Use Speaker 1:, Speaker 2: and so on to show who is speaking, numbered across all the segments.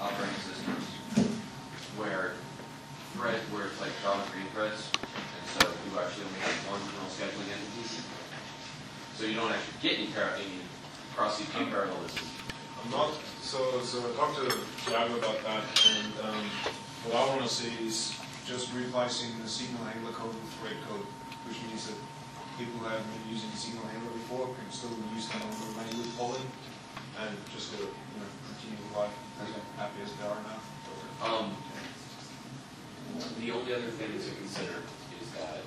Speaker 1: operating systems where it's like Java green threads, and so you actually only have one kernel scheduling entity. So you don't actually get any cross-CPU parallelism.
Speaker 2: I'm not so I talked to Jago about that, and what I want to see is just replacing the signal handler code with thread code, which means that people who haven't been using the signal handler before can still use them on the main loop polling, and just to continue life as happy as they are now.
Speaker 3: The only other thing to consider is that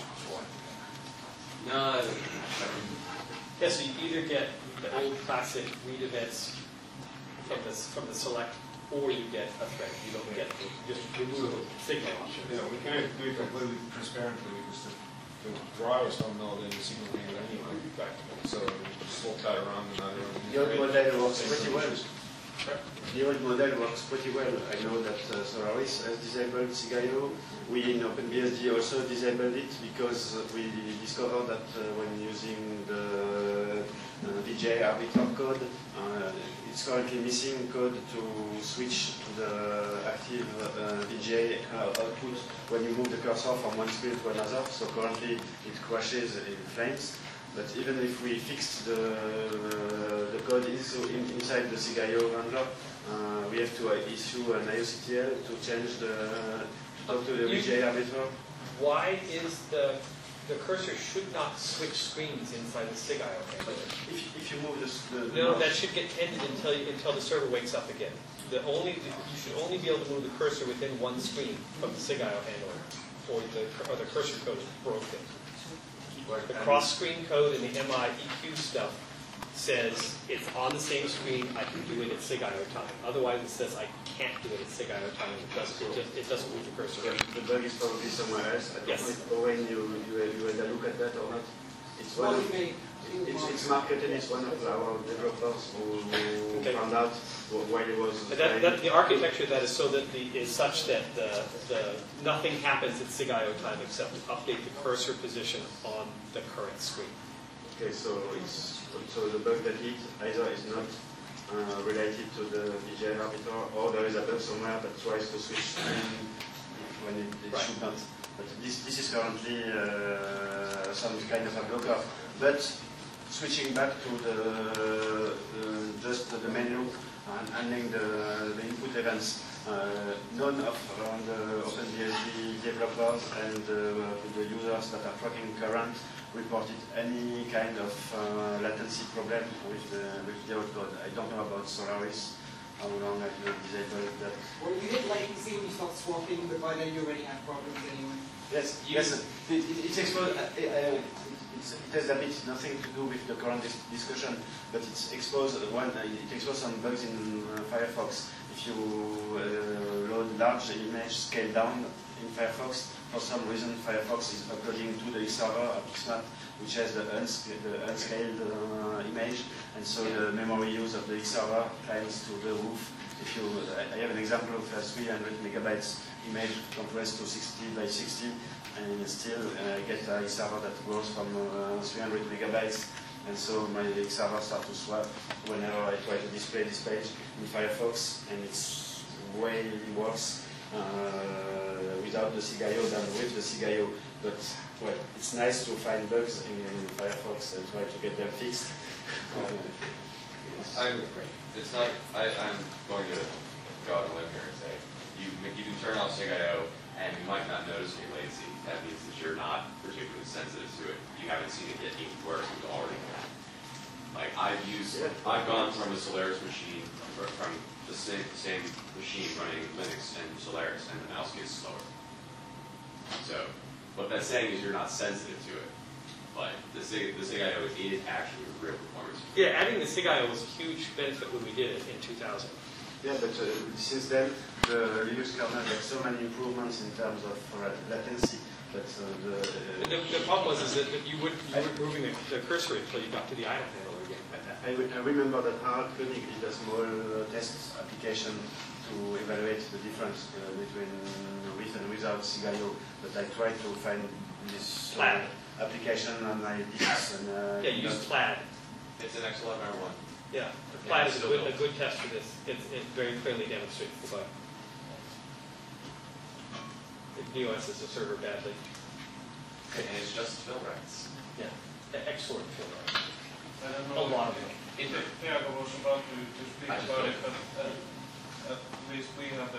Speaker 4: yes, so you either get the old classic read events from the select, or you get a thread. You don't get just remove the signal option.
Speaker 2: Yeah, we can't do it completely transparently because the drivers don't know the signal handler anyway.
Speaker 4: Right.
Speaker 2: So we just swap that around and
Speaker 5: the old model works pretty well. The old model works pretty well. I know that Solaris has disabled SIGIO. We in OpenBSD also disabled it because we discovered that when using the VJ arbiter code, it's currently missing code to switch the active VJ output when you move the cursor from one screen to another. So currently it crashes in Flames. But even if we fixed the code inside the SIGIO handler, we have to issue an IOCTL to change to talk to the VJ arbiter.
Speaker 4: Why is the cursor should not switch screens inside the SIGIO handler?
Speaker 5: If you move the
Speaker 4: no, that should get ended until the server wakes up again. You should only be able to move the cursor within one screen from the SIGIO handler, or the cursor code is broken. The cross-screen code and the MIEQ stuff says it's on the same screen, I can do it at SIGIO time. Otherwise it says I can't do it at SIGIO time. It doesn't move the cursor.
Speaker 5: The bug is probably somewhere else. I don't know when you had a look at that or not. It's marketed. It's one of our developers who found out why it was.
Speaker 4: The architecture of that is such that the nothing happens at SIGIO time except to update the cursor position on the current screen.
Speaker 5: Okay, so the bug that hit either is not related to the VJ arbiter, or there is a bug somewhere that tries to switch screen when it should not. But this is currently some kind of a blocker. But switching back to just the main loop and handling the input events, none of the OpenBSD developers and the users that are tracking current reported any kind of latency problem with the old code. I don't know about Solaris, how long have you disabled that?
Speaker 6: Well, you hit latency when you start swapping, but by then you already have problems anyway.
Speaker 5: Yes, it's exposed. It has a bit nothing to do with the current discussion, but it's exposed. It exposed some bugs in Firefox. If you load large image scale down in Firefox, for some reason Firefox is uploading to the server Pixmat, which has the unscaled image, and so the memory use of the server climbs to the roof. I have an example of a 300 megabytes image compressed to 60 by 60, and still get a server that goes from 300 megabytes, and so my server starts to swap whenever I try to display this page in Firefox, and it's way worse without the SIGIO than with the SIGIO. But well, it's nice to find bugs in Firefox and try to get them fixed.
Speaker 1: I'm going to go out on a limb here and say you can turn off SIGIO and you might not notice any latency. That means that you're not particularly sensitive to it. You haven't seen it get any worse than it already has. Like I've gone from a Solaris machine, or from the same machine running Linux and Solaris, and the mouse gets slower. So what that's saying is you're not sensitive to it. But the SIGIO is actually a real performance.
Speaker 4: Yeah, adding the SIGIO was a huge benefit when we did it in 2000.
Speaker 5: Yeah, but since then, the Linux kernel had so many improvements in terms of latency. But
Speaker 4: the problem was that you weren't moving the cursor until you got to the idle handler again.
Speaker 5: I remember that Harald König did a small test application to evaluate the difference between with and without SIGIO. But I tried to find this application on my disks. And,
Speaker 4: yeah, you used Plaid.
Speaker 1: It's an X11R1.
Speaker 4: Yeah, the plat is a good test for this. It very clearly demonstrates the bug. It nuances the server badly.
Speaker 1: And it's just fill rights.
Speaker 4: Yeah, excellent fill rate.
Speaker 7: I don't
Speaker 4: A
Speaker 7: know.
Speaker 4: lot of them.
Speaker 7: Thiago was about to speak
Speaker 1: I just
Speaker 7: about
Speaker 1: don't-
Speaker 7: it, but at least we have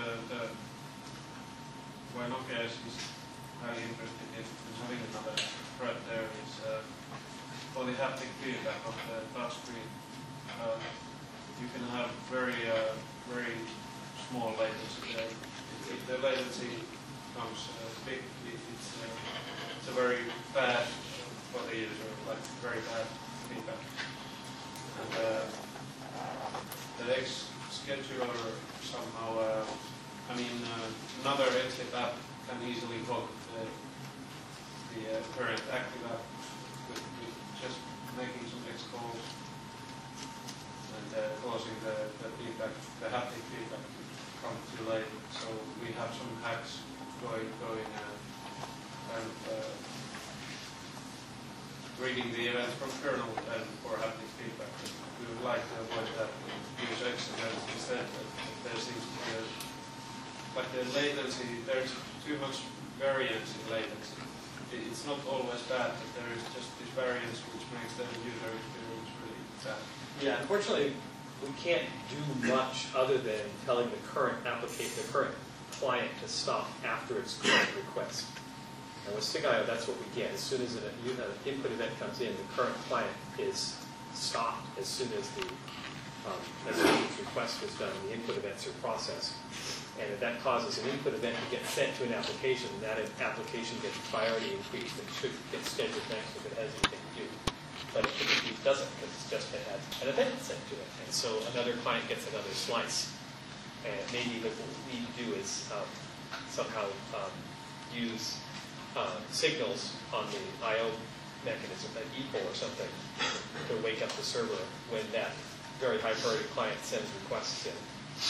Speaker 7: why Nokia is highly interested in having another thread there is for the haptic feedback of the touchscreen. You can have very small latency there. If the latency comes big, it's a very bad for the user, like very bad feedback. And the X scheduler somehow, another exit app can easily hook the current active app with just making some X calls and causing the feedback, the haptic feedback to come too late. So we have some hacks going reading the events from kernel and for haptic feedback. We would like to avoid that and use X events instead. But there seems to be the latency, there's too much variance in latency. It's not always bad, but there is just this variance which makes the user experience really bad.
Speaker 4: Yeah, unfortunately, we can't do much other than telling the current client to stop after its current request. And with SIG.io, that's what we get. As soon as an input event comes in, the current client is stopped as soon as the request was done. The input events are processed. And if that causes an input event to get sent to an application, that application gets priority increased and should get scheduled next if it has anything to do. But it typically doesn't because it's just had an event sent to it. And so another client gets another slice. And maybe what we need to do is somehow use signals on the I/O mechanism, an equal or something, to wake up the server when that very high priority client sends requests in.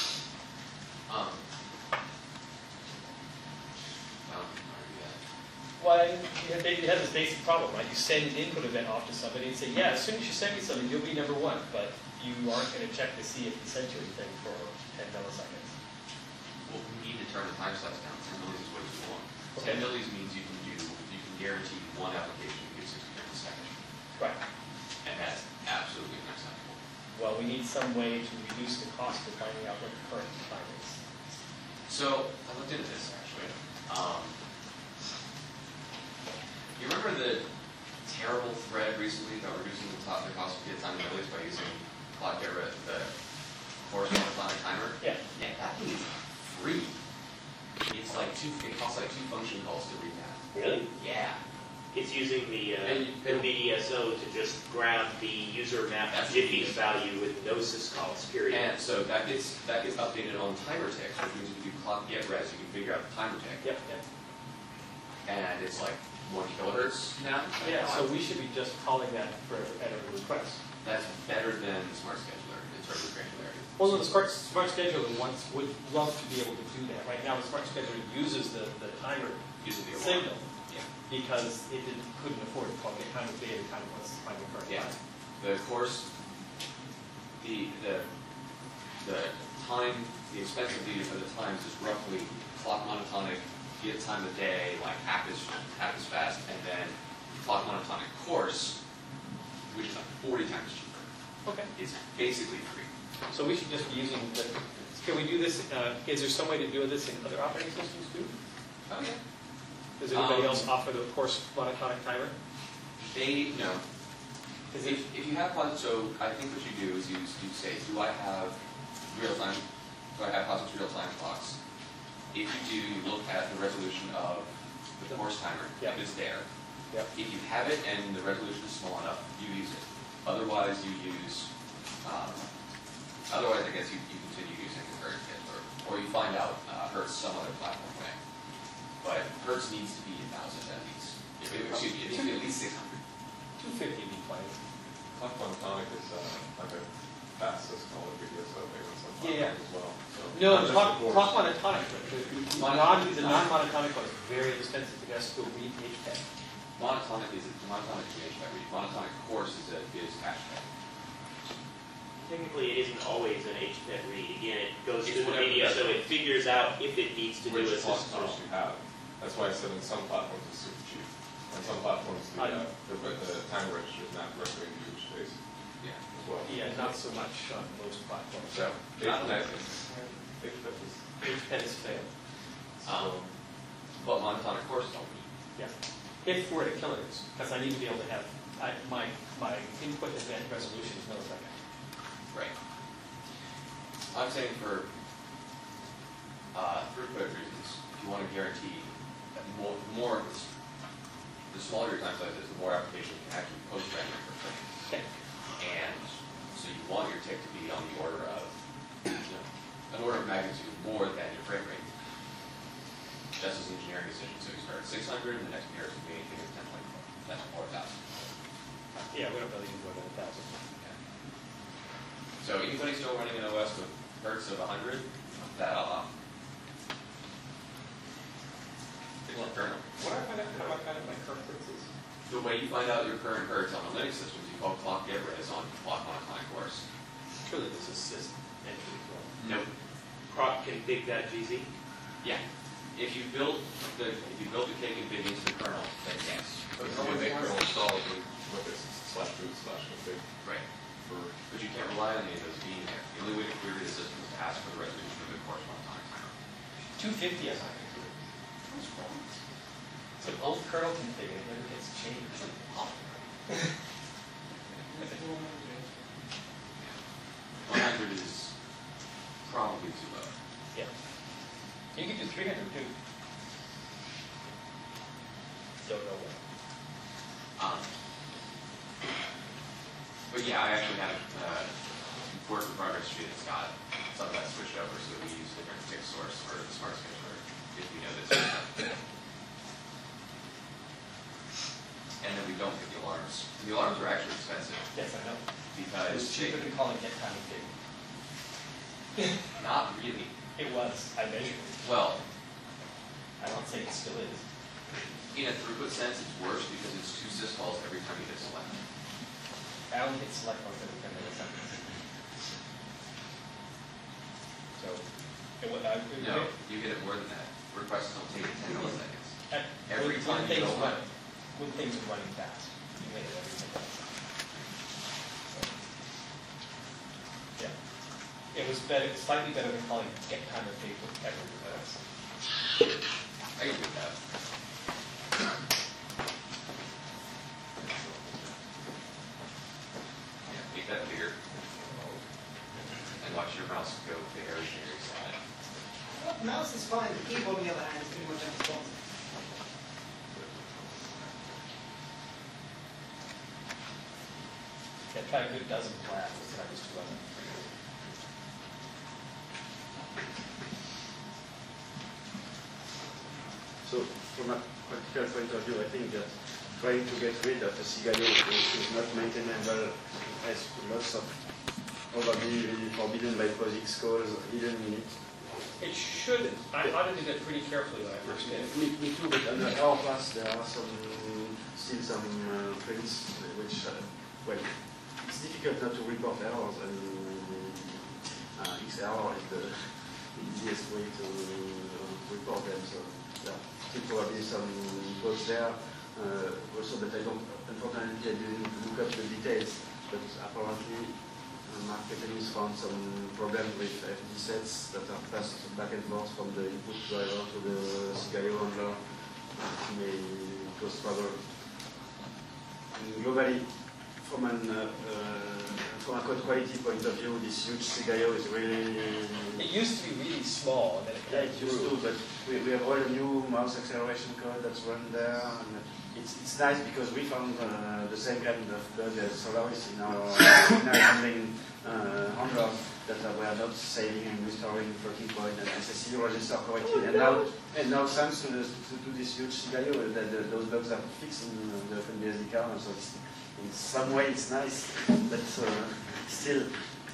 Speaker 4: Well, it has this basic problem, right? You send an input event off to somebody and say, yeah, as soon as you send me something, you'll be number one, but you aren't going to check to see if he sent you anything for 10 milliseconds.
Speaker 1: Well, we need to turn the time slice down. 10 millis is what you want.
Speaker 4: Okay.
Speaker 1: 10 millis means you can guarantee one application to get 60 frames a second.
Speaker 4: Right.
Speaker 1: And that's absolutely unacceptable.
Speaker 4: Well, we need some way to reduce the cost of finding out what the current time is.
Speaker 1: So, I looked into this actually. You remember the terrible thread recently about reducing the cost of get time to millis by using clock error, the corresponding timer?
Speaker 4: Yeah.
Speaker 1: Yeah, that thing is free. It costs like 2 function calls to read that.
Speaker 8: Really?
Speaker 1: Yeah.
Speaker 8: It's using the
Speaker 1: And-
Speaker 8: VDSO to just grab the user map
Speaker 1: That's
Speaker 8: Jiffy's
Speaker 1: the-
Speaker 8: value with no syscalls, period.
Speaker 1: And so that gets updated on timer ticks, which means if you do clock get res, you can figure out the timer tick.
Speaker 4: Yep.
Speaker 1: And it's like 1 kilohertz now.
Speaker 4: Yeah, so we should be just calling that for at a request.
Speaker 1: That's better than the smart scheduler in terms of granularity.
Speaker 4: Well, the smart scheduler would love to be able to do that. Right now, the smart scheduler uses the timer
Speaker 1: Using the alarm.
Speaker 4: signal
Speaker 1: Yeah.
Speaker 4: because it couldn't afford to call it time of day every time it wants to find the current
Speaker 1: Yeah.
Speaker 4: time.
Speaker 1: The course, the time, the expense of the times is roughly clock monotonic, get time of day, like half as fast, and then clock monotonic course, which is like 40 times cheaper.
Speaker 4: Okay.
Speaker 1: It's basically free.
Speaker 4: So we should just be using the. Can we do this? Is there some way to do this in other operating systems too?
Speaker 1: Oh yeah.
Speaker 4: Does anybody else offer the course monotonic timer?
Speaker 1: No.
Speaker 4: Is it?
Speaker 1: If you have one, so I think what you do is you say, do I have real-time, do I have POSIX real-time clocks? If you do, you look at the resolution of the course timer,
Speaker 4: Yeah.
Speaker 1: if it's there.
Speaker 4: Yep.
Speaker 1: If you have it and the resolution is small enough, you use it. Otherwise, you use, otherwise I guess you continue using the current scheduler, or you find out Hertz some other platform way. But Hertz needs to be 1,000 at least. Excuse me, it needs to be at least 600.
Speaker 4: 250 would be fine.
Speaker 9: Clock monotonic is like a fast system with VDSO payments on
Speaker 4: Yeah, yeah.
Speaker 9: as well. So
Speaker 4: No,
Speaker 9: not
Speaker 4: the
Speaker 9: just
Speaker 4: clock
Speaker 9: course.
Speaker 4: monotonic. The non-monotonic one is very expensive to guess to read HPEG.
Speaker 1: Monotonic is HVAC read. Monotonic course is cache pay.
Speaker 8: Technically, it isn't always an HPET read. Again, it goes
Speaker 1: It's
Speaker 8: to the
Speaker 1: whatever
Speaker 8: media,
Speaker 1: does
Speaker 8: so
Speaker 1: it.
Speaker 8: it figures out if it needs to do a
Speaker 9: Which
Speaker 8: system
Speaker 9: clock
Speaker 8: call.
Speaker 9: source you have. That's why I said in some platforms it's super cheap. On some platforms, the time register is not directly in huge space
Speaker 1: Yeah.
Speaker 9: as well.
Speaker 4: Yeah, not so much on most platforms.
Speaker 1: So,
Speaker 9: HPET is, HPET is,
Speaker 4: HPET has failed.
Speaker 1: but monotonic course don't need.
Speaker 4: Yeah. If we're at a kilohertz, because I need to be able to have, my input event resolution is millisecond.
Speaker 1: Right. I'm saying for throughput reasons, if you want to guarantee that more the smaller your time size is, the more application can actually post random for frames.
Speaker 4: Okay.
Speaker 1: And so you want your tick to be on the order of, an order of magnitude more than your frame rate. Just as an engineering decision. So you start at 600, and the next comparison will be anything at 1024, 10 or 1,000.
Speaker 4: Yeah, we don't really need more than 1,000.
Speaker 1: So anybody's still running an OS with hertz of 100, that kernel.
Speaker 4: How do I find out my current hertz is?
Speaker 1: The way you find out your current hertz on the Linux systems, you call clock get res on clock monoclonic course.
Speaker 4: Surely this is system entry as well.
Speaker 1: Nope.
Speaker 8: Croc config that GZ.
Speaker 1: Yeah. If you build the cake and big into the kernel, then yes.
Speaker 9: but normally they kernel installed with this /boot/config.
Speaker 1: Right. But you can't rely on any of those being there. The only way to query the system is to ask for the resolution of the course monotonic timer.
Speaker 4: 250 as I can do it.
Speaker 1: What's wrong?
Speaker 4: It's an old kernel config, and it never gets changed.
Speaker 1: 100 is probably too low.
Speaker 4: Yeah. You can do 300 too. Don't know what.
Speaker 1: But yeah, I actually have work in progress sheet that's got some of that switched over so that we use a different tick source for the smart scheduler if we know this. And then we don't get the alarms. And the alarms are actually expensive
Speaker 4: Yes, I know.
Speaker 1: because
Speaker 4: It's cheaper than calling get time and date.
Speaker 1: not really.
Speaker 4: It was. I measured it.
Speaker 1: Well,
Speaker 4: I don't say it still is.
Speaker 1: in a throughput sense, it's worse because it's 2 syscalls every time you hit select.
Speaker 4: I only hit select once every 10 milliseconds. So, it would,
Speaker 1: No, you hit it more than that. Requests don't take 10 milliseconds. Every
Speaker 4: when
Speaker 1: time you
Speaker 4: things
Speaker 1: go
Speaker 4: run,
Speaker 1: on.
Speaker 4: when things are running fast, you hit it every 10 milliseconds. So, yeah. It was better, slightly better than calling get time and date with every request.
Speaker 1: I can do that. Yeah, make that bigger. And watch your mouse go to the area side.
Speaker 6: Well, mouse is fine, the keyboard on the other hand is pretty much unresponsive.
Speaker 4: Yeah, try a good dozen class instead of just 11.
Speaker 5: So from a practical point of view, I think that trying to get rid of a CIO which is not maintainable has lots of probably forbidden by POSIX calls, hidden in it.
Speaker 4: It shouldn't. I audited it pretty carefully when I first did it.
Speaker 5: Me too, but under our class there are still some things which, well, it's difficult not to report errors, and XERROR is the easiest way to report them. So yeah, still probably some bugs there. Also, but I don't, unfortunately, I didn't look up the details, but apparently Mark Petenis found some problem with FD sets that are passed back and forth from the input driver to the CIO handler. It may cause trouble. And globally, from a code quality point of view, this huge CIO is really...
Speaker 4: It used to be really small, and then it
Speaker 5: Yeah,
Speaker 4: kind
Speaker 5: it
Speaker 4: of
Speaker 5: used
Speaker 4: grew.
Speaker 5: to, but we have all the new mouse acceleration code that's run there. And it's nice because we found the same kind of bug as Solaris in our handling handlers that were not saving and restoring floating point and SSE register correctly. And now thanks to this huge CIO, those bugs are fixed in the OpenBSD kernel. So in some way it's nice, but still.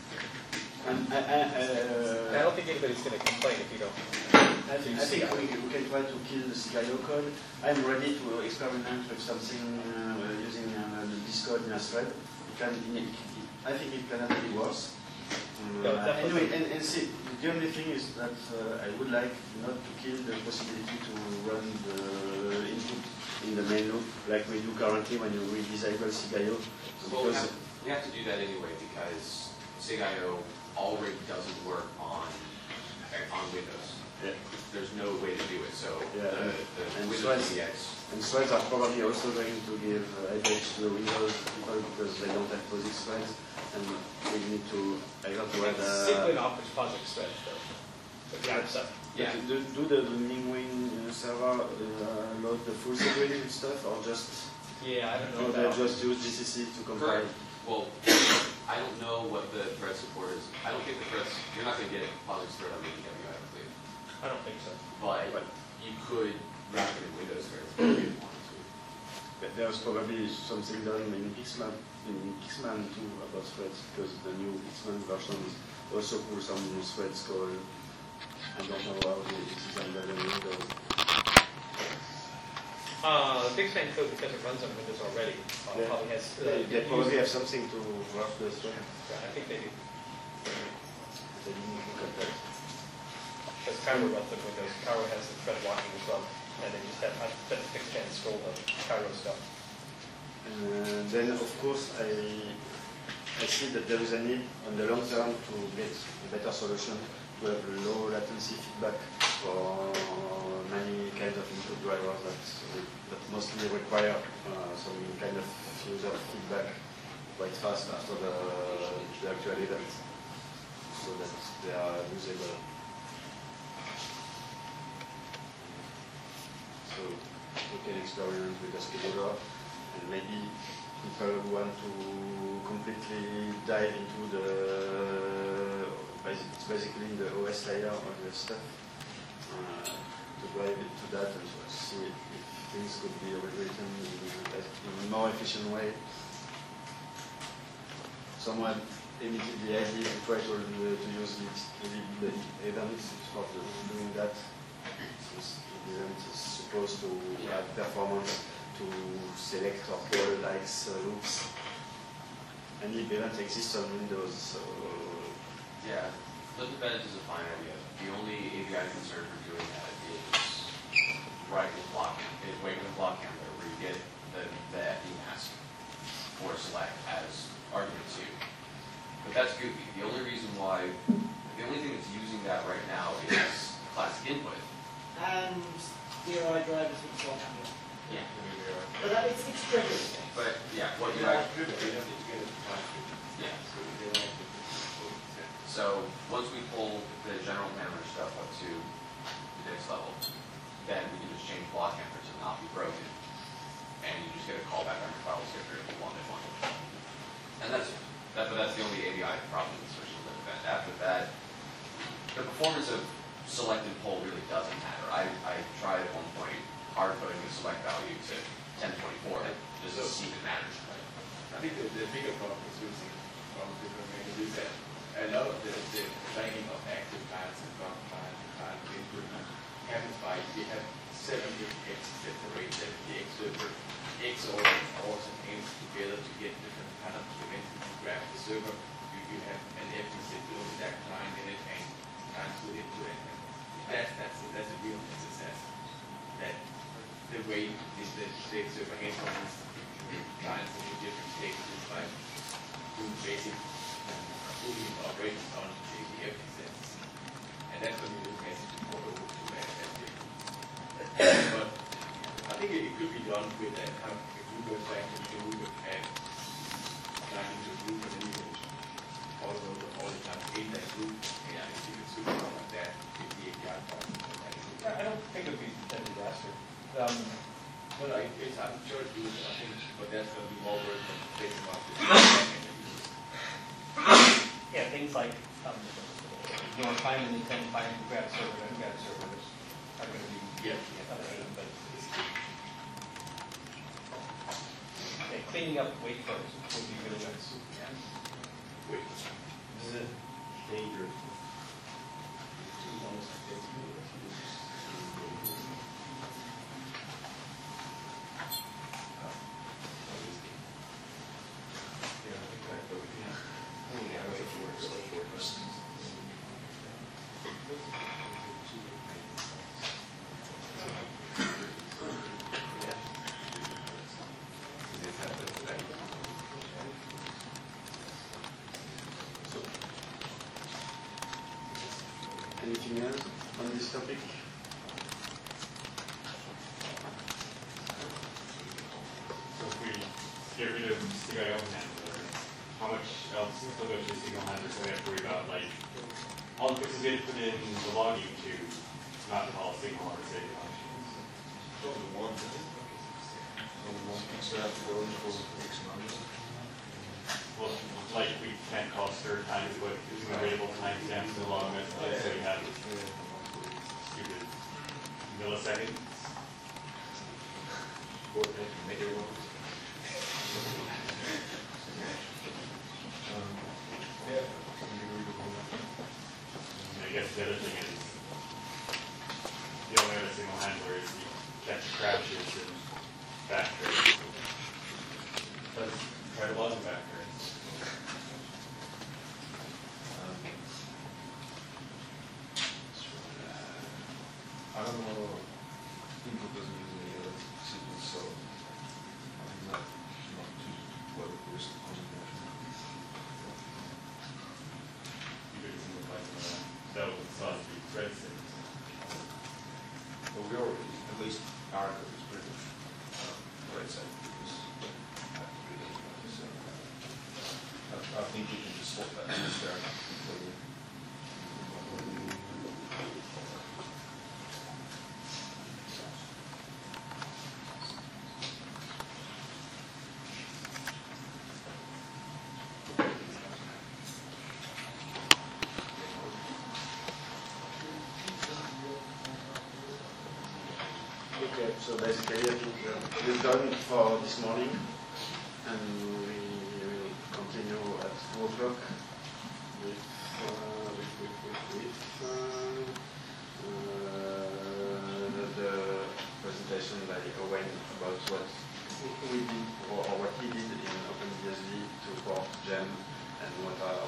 Speaker 4: I don't think anybody's going to complain if you don't.
Speaker 5: I think we can try to kill the CIO code. I'm ready to experiment with something using this code in a thread. I think it can actually work.
Speaker 4: Yeah, definitely.
Speaker 5: Anyway, and see, the only thing is that I would like not to kill the possibility to run the input in the main loop like we do currently when you disable SIG.io.
Speaker 1: Well, we
Speaker 5: Because
Speaker 1: have to do that anyway because SIG.io already doesn't work on Windows.
Speaker 5: Yeah.
Speaker 1: There's no way to do it, so
Speaker 5: Yeah,
Speaker 1: the
Speaker 5: and
Speaker 1: Windows
Speaker 5: Threads-
Speaker 1: CX.
Speaker 5: and threads are probably also going to give advantage to the Windows people because they don't have POSIX threads, and we need to either to add
Speaker 4: Cygwin offers POSIX threads though. But the other stuff.
Speaker 1: Yeah.
Speaker 5: do the Ningwing server load the full Cygwin stuff, or just
Speaker 4: Yeah, I don't know
Speaker 5: or they
Speaker 4: about.
Speaker 5: just use GCC to compile?
Speaker 1: Well, I don't know what the thread support is. I don't think the threads, you're not going to get a POSIX thread on the EWI, I believe.
Speaker 4: I don't think so.
Speaker 1: But you could wrap it in Windows threads if you wanted to.
Speaker 5: But there's probably something done in Pixman too about threads, because the new Pixman version also pulls some threads called, I don't know how it is designed in Windows.
Speaker 4: Pixman code, because it runs on Windows already,
Speaker 5: Yeah.
Speaker 4: probably has.
Speaker 5: They probably have something to wrap the thread.
Speaker 4: Yeah, I think they do.
Speaker 5: They didn't look at that.
Speaker 4: Because Cairo runs on Windows. Cairo has the thread locking as well. And they just have that Pixman install the Cairo stuff.
Speaker 5: And then, of course, I see that there is a need on the long term to get a better solution to have low latency feedback for many kinds of input drivers that mostly require some kind of user feedback quite fast after the actual event, so that they are usable. So we can experiment with the scheduler, and maybe people who want to completely dive into it's basically the OS layer of the stuff, to dive into that and to see if things could be rewritten in a more efficient way. Someone emitted the idea to try to use the events for doing that. Since the event is supposed to add performance to select or call likes loops. And if event exists on Windows, so
Speaker 1: Yeah, flip event is a fine idea. The only API concern for doing that is writing a block, waiting a block handler where you get the FD mask or select as argument 2. But that's goofy. The only thing that's using that right now is classic input.
Speaker 6: And DRI drivers with swap handle.
Speaker 1: Yeah.
Speaker 6: But that it's tricky.
Speaker 1: But yeah, what you
Speaker 9: Yeah,
Speaker 1: actually yeah. So once we pull the general handler stuff up to the next level, then we can just change block handlers and not be broken. And you just get a callback on your file descriptor if you want it. And that's the only API problem with switching to the event. After that, the performance of select and pull really doesn't matter. I tried at one point hard coding the select value to 1024 just to see if it matters.
Speaker 10: I think the bigger problem is using from different mechanisms is that a lot of the training of active clients and client input happens by we have 7 different X's separated. The X server, X ORs and M's together to get different kind of events. You grab the server, you have an empty set with that client in it and clients with input. And that's a real success. That the way the state server handles clients in different states is like doing basic Boolean operations on the empty sets. And that's when you look message before the to But I think it could be done with a kind of a group abstraction tool and trying to group and then you can follow all the time in that group. And I think it's super like that with the API part.
Speaker 4: I don't think it would be a disaster.
Speaker 10: Well, I'm sure it is, I think, but that's going to be more work than thinking about this.
Speaker 4: Yeah, things like, you want to find anything, grab a server, and grab a server, which are going to be, but yeah, cleaning up wait flows would be really nice.
Speaker 10: Wait.
Speaker 5: this is dangerous. Anything else on this topic?
Speaker 11: So if we get rid of CIO handler, how much else still goes to signal handler, so we have to worry about like all the fixes we had to put in the logging to not to call a signal or say functions. Well, like we can't call stir times, but using variable timestamps to log messages, so we have stupid milliseconds.
Speaker 9: Make it work. Yeah.
Speaker 11: And I guess the other thing is, the only other signal handler is you catch crashes and backtrace. Let's try to log the backtrace.
Speaker 2: I don't know, input doesn't use any other signals, so I'm not too well versed on it.
Speaker 11: You could just look like that would solve the thread six.
Speaker 2: But we already, at least our code is pretty much right side, because I have to read it, so I think we can just swap that to start.
Speaker 5: Okay, so basically I think we're done for this morning, and we will continue at 2 o'clock with the presentation by Owen about what we did or what he did in OpenBSD to port GEM, and what are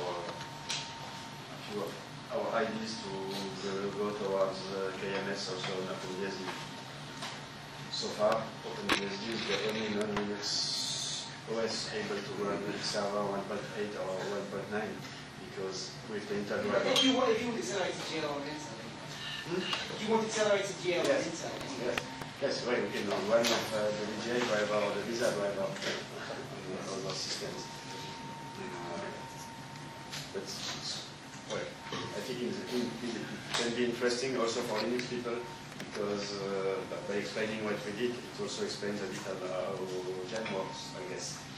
Speaker 5: our ideas to go towards KMS also in OpenBSD. So far, OpenBSD is the only non-Linux OS able to run with server 1.8 or 1.9, because with the Intel driver.
Speaker 6: If you want accelerated GL on Intel. If you want accelerated GL on Intel.
Speaker 5: Yes, well, we can run one of the VGA driver or the Visa driver on those systems. But well, I think it can be interesting also for Linux people, because by explaining what we did, it also explains a bit how GEM works, I guess.